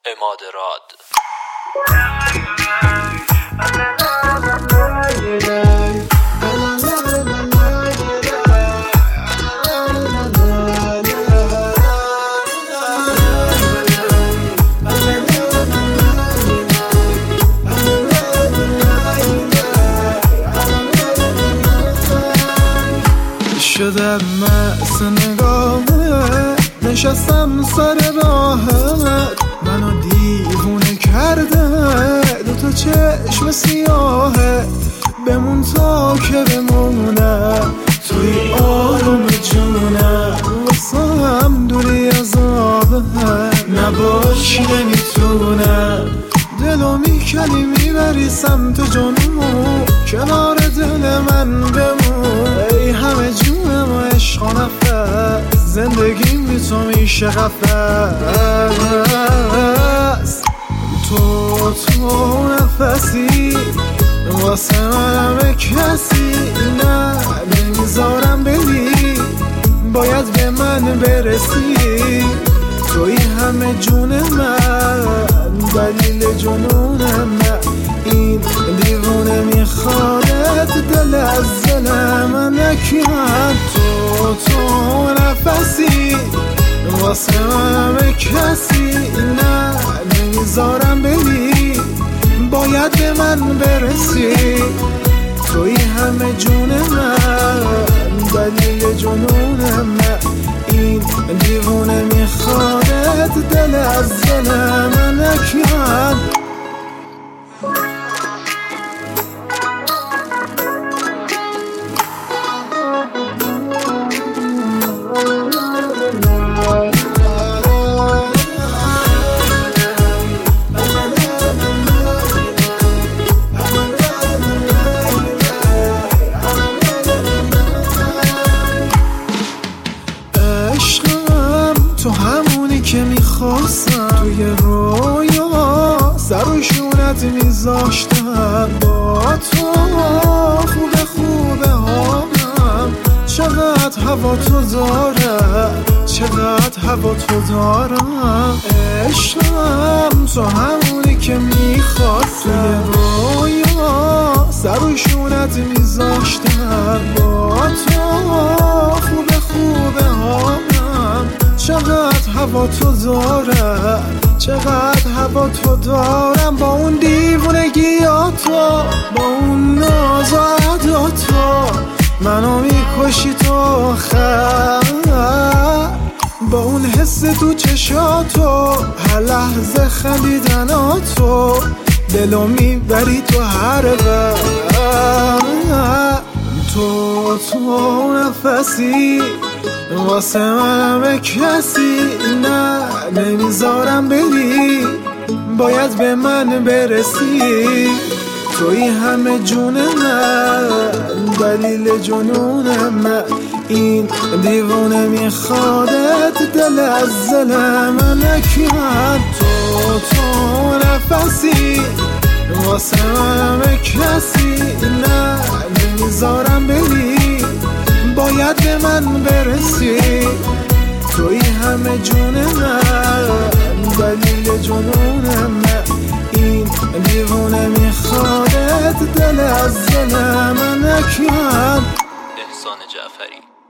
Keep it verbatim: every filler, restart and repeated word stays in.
عماد راد. شدم مأس نگاهت، نشستم سر راهت، منو دیوونه کرده دوتا چشم سیاهت. بمون تا که بمونم توی آروم جونم، واسه هم دوری از آبت نباشی نمیتونم. دلو میکنی میبری سمت جنوب، کنار دل من بمون. ای همه جونم و عشق و نفس، زندگیم بی تو میشه قفس. تو تو نفسی واسه من همه کسی، نه نمیذارم بری، باید به من برسی. توی همه جون من، دلیل جنون من، این دیوونه میخوادت دل از دل من نکن. تو تو نفسی واسه من همه کسی، نه نمیذارم بری، باید به من برسی. توی همه جون من، دلیل جنون من، این دیوونه میخوادت دل از دل من نکن. تو همونی که میخواستم، توی رویا سر و شونت میذاشتم. با تو خوبه خوبه هامم، چقدر هوا تو دارم، چقدر هوا تو دارم. عشقم تو همونی که میخواستم، توی رویا سر و شونت میذاشتم. با تو خوبه خوبه هامم، چقدر هوا تو دارم، چقدر هوا تو دارم. با اون دیوونگی ها تو، با اون ناز و عدا تو، منو میکشی تو آخر. با اون حس تو چشاتو، هر لحظه خندیدناتو، دلو میبری تو هر وقت. تو تو نفسی واسه من همه کسی، نه نمیذارم بری، باید به من برسی. توی همه جون من، دلیل جنون من، این دیوونه میخوادت دل از دل من نکن. تو تو نفسی واسه من همه کسی، نه نمیذارم بری، باید به من برسی. توی همه جون من، دلیل جنون من، این دیوونه میخوادت دل از دل من نکن. احسان جعفری.